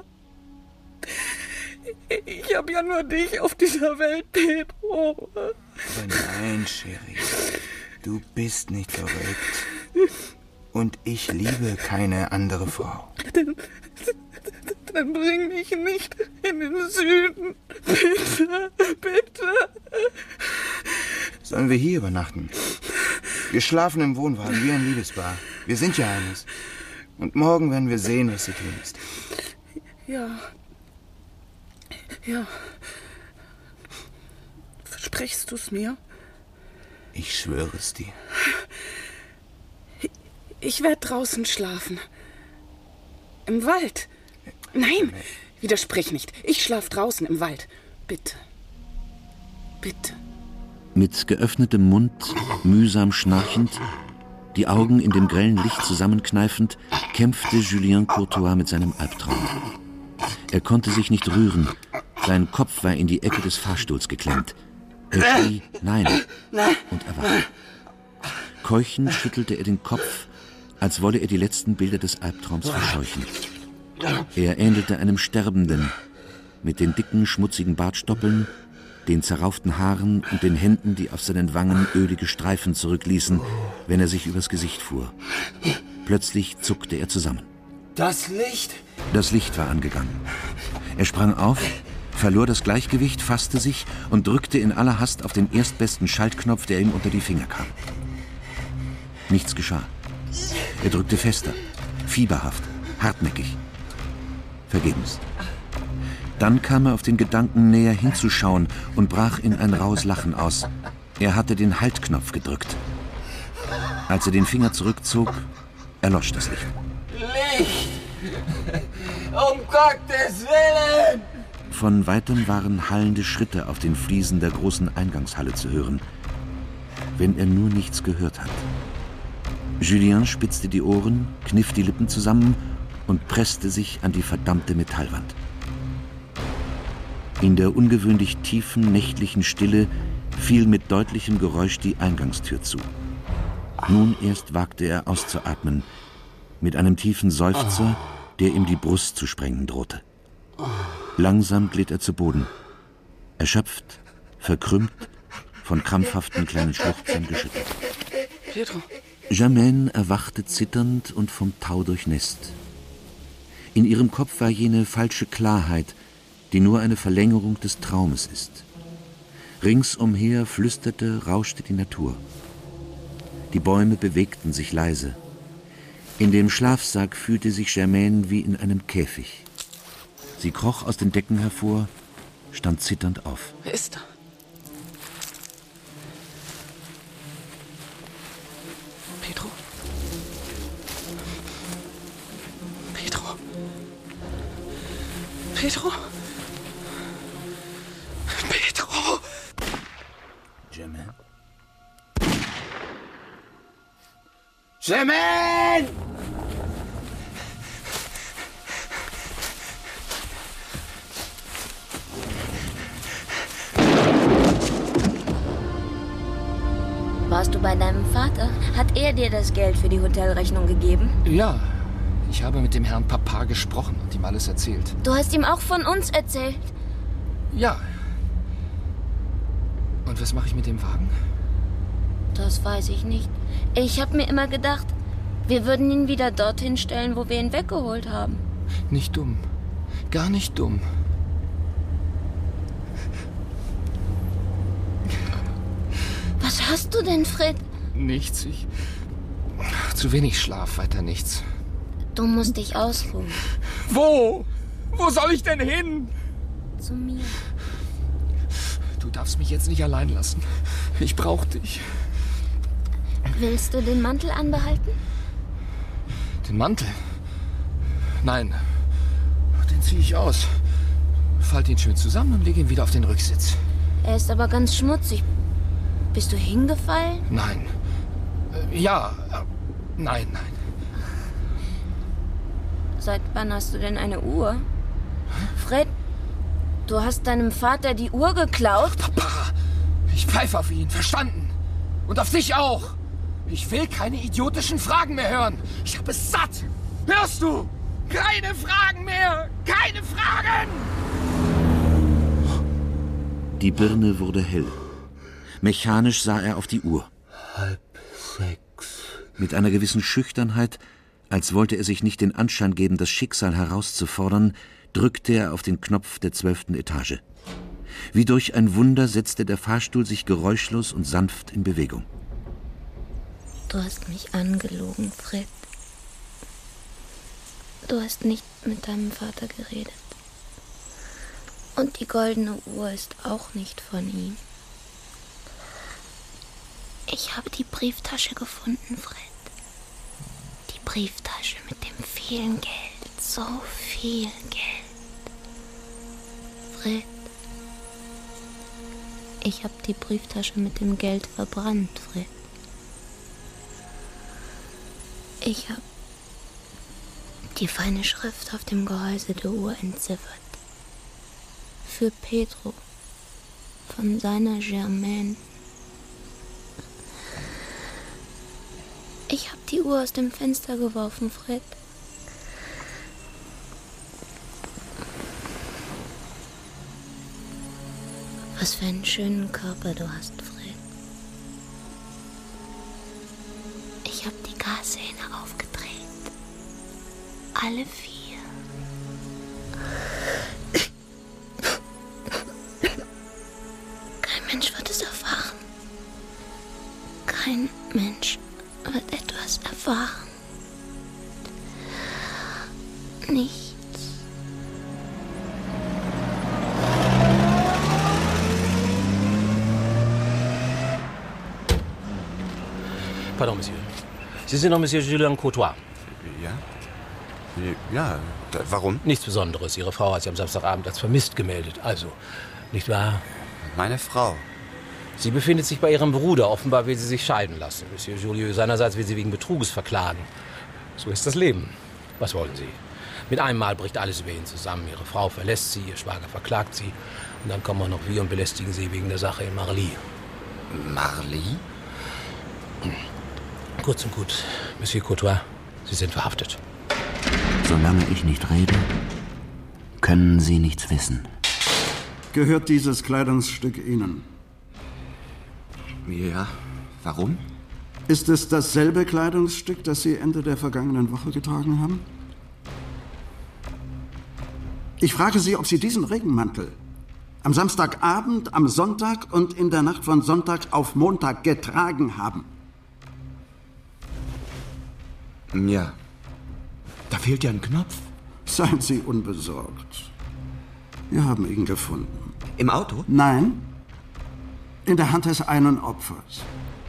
Ich habe ja nur dich auf dieser Welt, Pedro. Aber nein, Cherie. Du bist nicht verrückt. Und ich liebe keine andere Frau. Dann, dann bring mich nicht in den Süden. Bitte, bitte. Sollen wir hier übernachten? Wir schlafen im Wohnwagen wie ein Liebespaar. Wir sind ja eines. Und morgen werden wir sehen, was zu tun ist. Ja. Ja. Versprichst du's mir? Ich schwöre es dir. Ich werde draußen schlafen. Im Wald. Nein, widersprich nicht. Ich schlaf draußen im Wald. Bitte. Bitte. Mit geöffnetem Mund, mühsam schnarchend, die Augen in dem grellen Licht zusammenkneifend, kämpfte Julien Courtois mit seinem Albtraum. Er konnte sich nicht rühren. Sein Kopf war in die Ecke des Fahrstuhls geklemmt. Er schrie Nein und erwachte. Keuchend schüttelte er den Kopf, als wolle er die letzten Bilder des Albtraums verscheuchen. Er ähnelte einem Sterbenden, mit den dicken, schmutzigen Bartstoppeln, den zerrauften Haaren und den Händen, die auf seinen Wangen ölige Streifen zurückließen, wenn er sich übers Gesicht fuhr. Plötzlich zuckte er zusammen. Das Licht? Das Licht war angegangen. Er sprang auf, verlor das Gleichgewicht, fasste sich und drückte in aller Hast auf den erstbesten Schaltknopf, der ihm unter die Finger kam. Nichts geschah. Er drückte fester, fieberhaft, hartnäckig. Vergebens. Dann kam er auf den Gedanken, näher hinzuschauen und brach in ein raues Lachen aus. Er hatte den Haltknopf gedrückt. Als er den Finger zurückzog, erlosch das Licht. Licht! Um Gottes Willen! Von weitem waren hallende Schritte auf den Fliesen der großen Eingangshalle zu hören. Wenn er nur nichts gehört hat. Julien spitzte die Ohren, kniff die Lippen zusammen und presste sich an die verdammte Metallwand. In der ungewöhnlich tiefen, nächtlichen Stille fiel mit deutlichem Geräusch die Eingangstür zu. Nun erst wagte er auszuatmen, mit einem tiefen Seufzer, der ihm die Brust zu sprengen drohte. Langsam glitt er zu Boden, erschöpft, verkrümmt, von krampfhaften kleinen Schluchzern geschüttelt. Pietro. Germaine erwachte zitternd und vom Tau durchnässt. In ihrem Kopf war jene falsche Klarheit, die nur eine Verlängerung des Traumes ist. Ringsumher flüsterte, rauschte die Natur. Die Bäume bewegten sich leise. In dem Schlafsack fühlte sich Germaine wie in einem Käfig. Sie kroch aus den Decken hervor, stand zitternd auf. Wer ist da? Pedro? Pedro? Pedro? Pedro! Germaine? Germaine! Warst du bei deinem Vater? Hat er dir das Geld für die Hotelrechnung gegeben? Ja, ich habe mit dem Herrn Papa gesprochen und ihm alles erzählt. Du hast ihm auch von uns erzählt? Ja. Und was mache ich mit dem Wagen? Das weiß ich nicht. Ich habe mir immer gedacht, wir würden ihn wieder dorthin stellen, wo wir ihn weggeholt haben. Nicht dumm. Gar nicht dumm. Was hast du denn, Fred? Nichts. Ich... Zu wenig Schlaf, weiter nichts. Du musst dich ausruhen. Wo? Wo soll ich denn hin? Zu mir. Du darfst mich jetzt nicht allein lassen. Ich brauch dich. Willst du den Mantel anbehalten? Den Mantel? Nein. Den ziehe ich aus. Falte ihn schön zusammen und lege ihn wieder auf den Rücksitz. Er ist aber ganz schmutzig. Bist du hingefallen? Nein. Äh, ja. Äh, nein, nein. Seit wann hast du denn eine Uhr? Fred, du hast deinem Vater die Uhr geklaut? Papa, ich pfeife auf ihn, verstanden? Und auf dich auch. Ich will keine idiotischen Fragen mehr hören. Ich habe es satt. Hörst du? Keine Fragen mehr. Keine Fragen! Die Birne wurde hell. Mechanisch sah er auf die Uhr. Halb sechs. Mit einer gewissen Schüchternheit, als wollte er sich nicht den Anschein geben, das Schicksal herauszufordern, drückte er auf den Knopf der zwölften Etage. Wie durch ein Wunder setzte der Fahrstuhl sich geräuschlos und sanft in Bewegung. Du hast mich angelogen, Fred. Du hast nicht mit deinem Vater geredet. Und die goldene Uhr ist auch nicht von ihm. Ich habe die Brieftasche gefunden, Fred. Die Brieftasche mit dem vielen Geld. So viel Geld. Fred. Ich habe die Brieftasche mit dem Geld verbrannt, Fred. Ich habe die feine Schrift auf dem Gehäuse der Uhr entziffert. Für Pedro. Von seiner Germaine. Ich habe die Uhr aus dem Fenster geworfen, Fred. Was für einen schönen Körper du hast, Fred. Ich habe die Gashähne aufgedreht. Alle vier. Kein Mensch wird es erfahren. Kein Mensch wird etwas erfahren. Nichts. Pardon, Monsieur. Sie sind doch Monsieur Julien Courtois. Ja? Ja, da, warum? Nichts Besonderes. Ihre Frau hat Sie am Samstagabend als vermisst gemeldet. Also, nicht wahr? Meine Frau. Sie befindet sich bei ihrem Bruder. Offenbar will sie sich scheiden lassen. Monsieur Julien seinerseits will sie wegen Betruges verklagen. So ist das Leben. Was wollen Sie? Mit einem Mal bricht alles über ihn zusammen. Ihre Frau verlässt sie, ihr Schwager verklagt sie. Und dann kommen auch noch wir und belästigen sie wegen der Sache in Marly. Marly? Kurz und gut, Monsieur Courtois, Sie sind verhaftet. Solange ich nicht rede, können Sie nichts wissen. Gehört dieses Kleidungsstück Ihnen? Ja, warum? Ist es dasselbe Kleidungsstück, das Sie Ende der vergangenen Woche getragen haben? Ich frage Sie, ob Sie diesen Regenmantel am Samstagabend, am Sonntag und in der Nacht von Sonntag auf Montag getragen haben. Ja. Da fehlt ja ein Knopf. Seien Sie unbesorgt. Wir haben ihn gefunden. Im Auto? Nein. In der Hand des einen Opfers.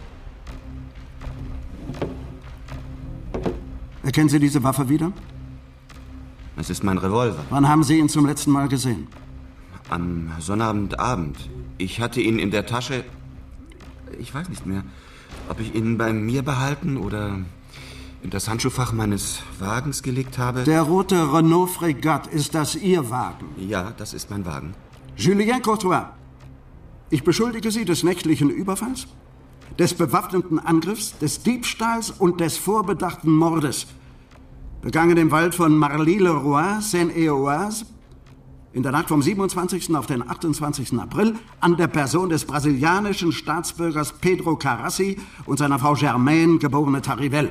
Erkennen Sie diese Waffe wieder? Es ist mein Revolver. Wann haben Sie ihn zum letzten Mal gesehen? Am Sonnabendabend. Ich hatte ihn in der Tasche. Ich weiß nicht mehr, ob ich ihn bei mir behalten oder in das Handschuhfach meines Wagens gelegt habe. Der rote Renault Fregat, ist das Ihr Wagen? Ja, das ist mein Wagen. Julien Courtois, ich beschuldige Sie des nächtlichen Überfalls, des bewaffneten Angriffs, des Diebstahls und des vorbedachten Mordes, begangen im Wald von Marly-le-Roi, Seine-et-Oise, in der Nacht vom siebenundzwanzigsten auf den achtundzwanzigsten April an der Person des brasilianischen Staatsbürgers Pedro Carassi und seiner Frau Germaine, geborene Tarivell.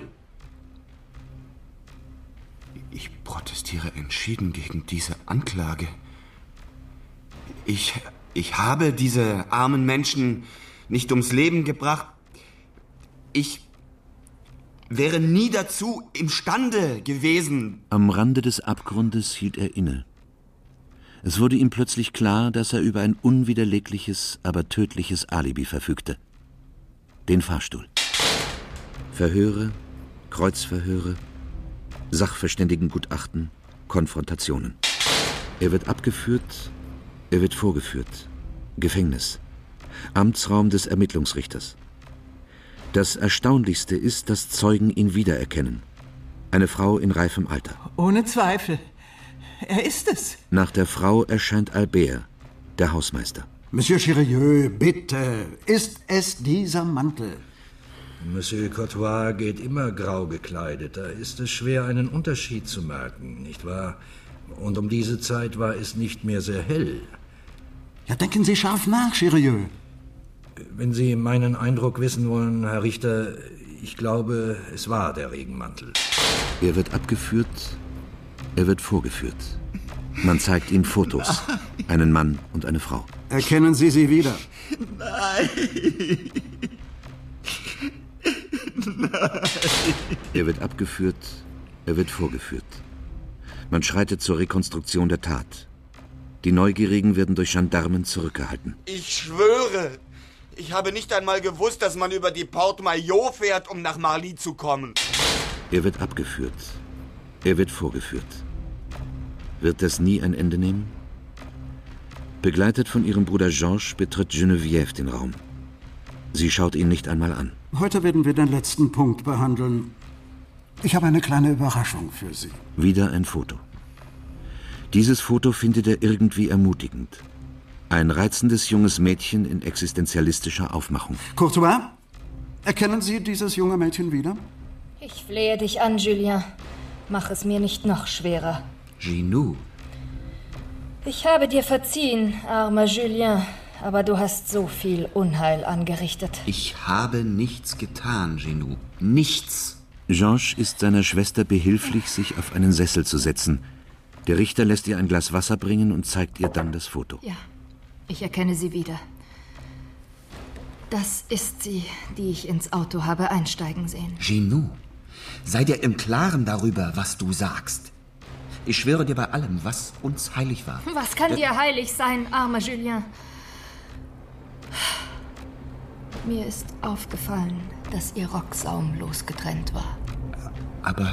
Ich protestiere entschieden gegen diese Anklage. Ich, ich habe diese armen Menschen nicht ums Leben gebracht. Ich wäre nie dazu imstande gewesen. Am Rande des Abgrundes hielt er inne. Es wurde ihm plötzlich klar, dass er über ein unwiderlegliches, aber tödliches Alibi verfügte. Den Fahrstuhl. Verhöre, Kreuzverhöre, Sachverständigengutachten, Konfrontationen. Er wird abgeführt, er wird vorgeführt. Gefängnis. Amtsraum des Ermittlungsrichters. Das Erstaunlichste ist, dass Zeugen ihn wiedererkennen. Eine Frau in reifem Alter. Ohne Zweifel. Er ist es. Nach der Frau erscheint Albert, der Hausmeister. Monsieur Chirieux, bitte, ist es dieser Mantel? Monsieur Courtois geht immer grau gekleidet. Da ist es schwer, einen Unterschied zu merken, nicht wahr? Und um diese Zeit war es nicht mehr sehr hell. Ja, denken Sie scharf nach, Chirieux. Wenn Sie meinen Eindruck wissen wollen, Herr Richter, ich glaube, es war der Regenmantel. Er wird abgeführt, er wird vorgeführt. Man zeigt ihm Fotos. Einen Mann und eine Frau. Erkennen Sie sie wieder? Nein. Nein. Er wird abgeführt, er wird vorgeführt. Man schreitet zur Rekonstruktion der Tat. Die Neugierigen werden durch Gendarmen zurückgehalten. Ich schwöre, ich habe nicht einmal gewusst, dass man über die Porte Maillot fährt, um nach Marly zu kommen. Er wird abgeführt. Er wird vorgeführt. Wird das nie ein Ende nehmen? Begleitet von ihrem Bruder Georges betritt Geneviève den Raum. Sie schaut ihn nicht einmal an. Heute werden wir den letzten Punkt behandeln. Ich habe eine kleine Überraschung für Sie. Wieder ein Foto. Dieses Foto findet er irgendwie ermutigend. Ein reizendes junges Mädchen in existenzialistischer Aufmachung. Courtois, erkennen Sie dieses junge Mädchen wieder? Ich flehe dich an, Julien. Mach es mir nicht noch schwerer. Ginou. Ich habe dir verziehen, armer Julien, aber du hast so viel Unheil angerichtet. Ich habe nichts getan, Ginou. Nichts. Georges ist seiner Schwester behilflich, sich auf einen Sessel zu setzen. Der Richter lässt ihr ein Glas Wasser bringen und zeigt ihr dann das Foto. Ja, ich erkenne sie wieder. Das ist sie, die ich ins Auto habe einsteigen sehen. Ginou, sei dir im Klaren darüber, was du sagst. Ich schwöre dir bei allem, was uns heilig war. Was kann D- dir heilig sein, armer Julien? Mir ist aufgefallen, dass ihr Rock saumlos getrennt war. Aber...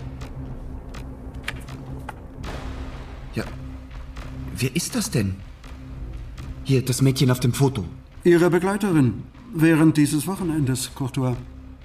Ja, wer ist das denn? Hier, das Mädchen auf dem Foto. Ihre Begleiterin während dieses Wochenendes, Courtois.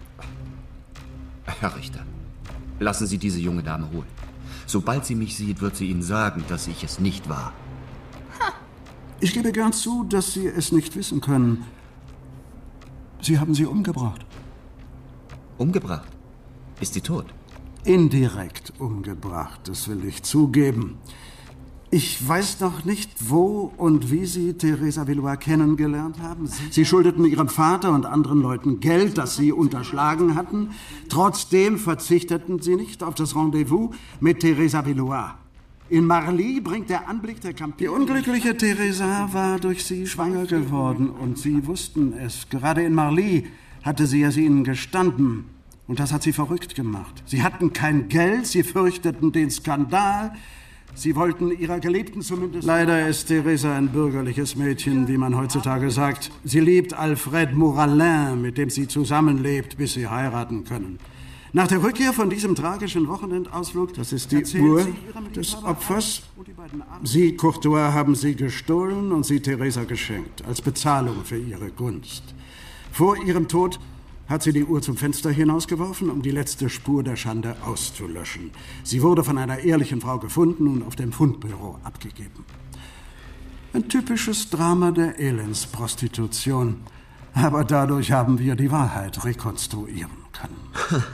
Herr Richter, lassen Sie diese junge Dame holen. Sobald sie mich sieht, wird sie Ihnen sagen, dass ich es nicht war. Ich gebe gern zu, dass Sie es nicht wissen können. Sie haben sie umgebracht. Umgebracht? Ist sie tot? Indirekt umgebracht, das will ich zugeben. Ich weiß noch nicht, wo und wie Sie Teresa Villois kennengelernt haben. Sie schuldeten Ihrem Vater und anderen Leuten Geld, das Sie unterschlagen hatten. Trotzdem verzichteten Sie nicht auf das Rendezvous mit Teresa Villois. In Marly bringt der Anblick der Campine... Die unglückliche Teresa war durch Sie schwanger geworden und Sie wussten es. Gerade in Marly hatte sie es Ihnen gestanden. Und das hat Sie verrückt gemacht. Sie hatten kein Geld, Sie fürchteten den Skandal... Sie wollten Ihrer Geliebten zumindest... Leider ist Teresa ein bürgerliches Mädchen, wie man heutzutage sagt. Sie liebt Alfred Moralin, mit dem sie zusammenlebt, bis sie heiraten können. Nach der Rückkehr von diesem tragischen Wochenendausflug, das ist die Uhr des Opfers, Sie, Courtois, haben sie gestohlen und sie Teresa geschenkt, als Bezahlung für ihre Gunst. Vor ihrem Tod hat sie die Uhr zum Fenster hinausgeworfen, um die letzte Spur der Schande auszulöschen. Sie wurde von einer ehrlichen Frau gefunden und auf dem Fundbüro abgegeben. Ein typisches Drama der Elendsprostitution. Aber dadurch haben wir die Wahrheit rekonstruieren können.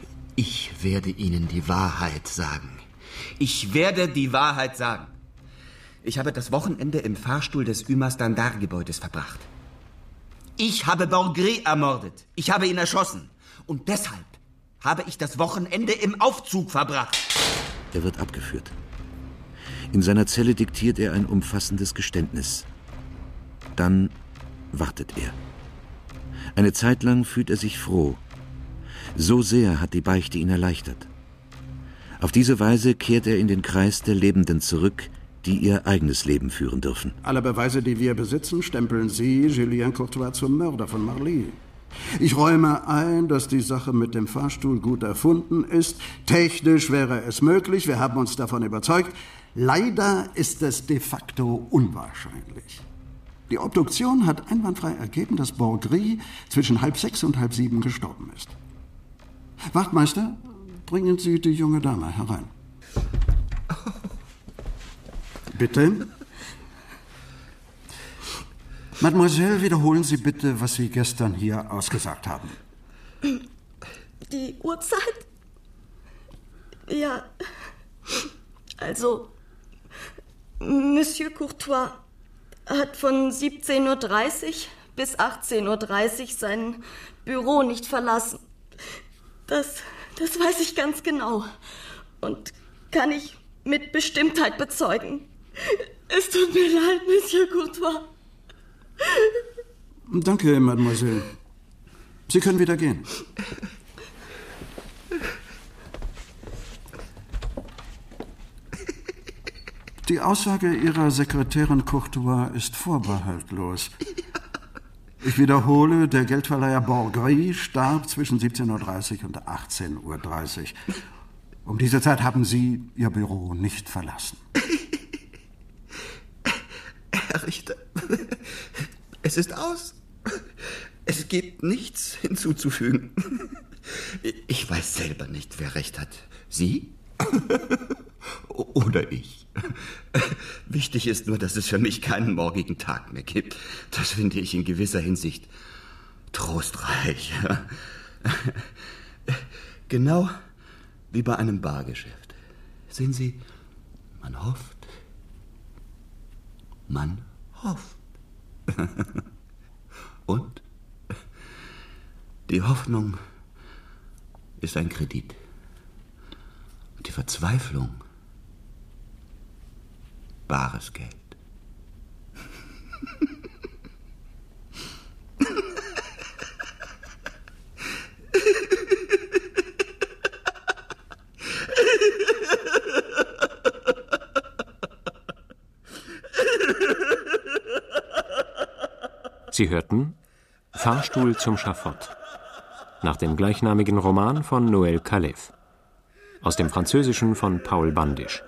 Ich werde Ihnen die Wahrheit sagen. Ich werde die Wahrheit sagen. Ich habe das Wochenende im Fahrstuhl des Ümer Standard-Gebäudes verbracht. Ich habe Borgri ermordet. Ich habe ihn erschossen. Und deshalb habe ich das Wochenende im Aufzug verbracht. Er wird abgeführt. In seiner Zelle diktiert er ein umfassendes Geständnis. Dann wartet er. Eine Zeit lang fühlt er sich froh. So sehr hat die Beichte ihn erleichtert. Auf diese Weise kehrt er in den Kreis der Lebenden zurück, die ihr eigenes Leben führen dürfen. Alle Beweise, die wir besitzen, stempeln Sie, Julien Courtois, zum Mörder von Marly. Ich räume ein, dass die Sache mit dem Fahrstuhl gut erfunden ist. Technisch wäre es möglich, wir haben uns davon überzeugt. Leider ist es de facto unwahrscheinlich. Die Obduktion hat einwandfrei ergeben, dass Borgri zwischen halb sechs und halb sieben gestorben ist. Wachtmeister, bringen Sie die junge Dame herein. Bitte? Mademoiselle, wiederholen Sie bitte, was Sie gestern hier ausgesagt haben. Die Uhrzeit? Ja. Also, Monsieur Courtois hat von siebzehn Uhr dreißig bis achtzehn Uhr dreißig sein Büro nicht verlassen. Das, das weiß ich ganz genau. Und kann ich mit Bestimmtheit bezeugen. Es tut mir leid, Monsieur Courtois. Danke, Mademoiselle. Sie können wieder gehen. Die Aussage Ihrer Sekretärin Courtois ist vorbehaltlos. Ich wiederhole, der Geldverleiher Borgri starb zwischen siebzehn Uhr dreißig und achtzehn Uhr dreißig. Um diese Zeit haben Sie Ihr Büro nicht verlassen. Herr Richter, es ist aus. Es gibt nichts hinzuzufügen. Ich weiß selber nicht, wer recht hat. Sie? Oder ich? Wichtig ist nur, dass es für mich keinen morgigen Tag mehr gibt. Das finde ich in gewisser Hinsicht trostreich. Genau wie bei einem Bargeschäft. Sehen Sie, man hofft. Man hofft. Und die Hoffnung ist ein Kredit. Und die Verzweiflung bares Geld. Sie hörten Fahrstuhl zum Schafott, nach dem gleichnamigen Roman von Noël Caleff, aus dem Französischen von Paul Bandisch.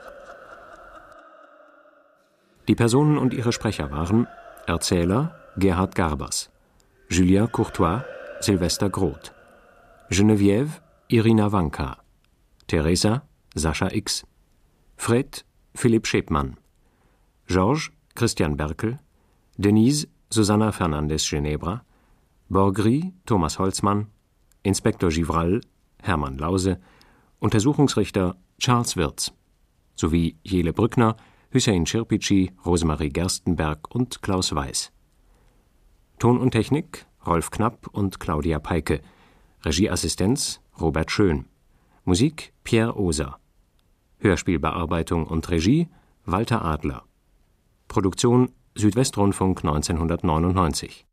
Die Personen und ihre Sprecher waren Erzähler Gerhard Garbers, Julien Courtois Sylvester Groth, Geneviève Irina Wanka, Teresa Sascha X, Fred Philipp Schepmann, Georges Christian Berkel, Denise Susanna Fernandes-Genebra, Borgri Thomas Holzmann, Inspektor Givral Hermann Lause, Untersuchungsrichter Charles Wirz sowie Jele Brückner, Hüseyin Çirpici, Rosemarie Gerstenberg und Klaus Weiß. Ton und Technik Rolf Knapp und Claudia Peike, Regieassistenz Robert Schön, Musik Pierre Oser, Hörspielbearbeitung und Regie Walter Adler, Produktion Südwestrundfunk neunzehnhundertneunundneunzig.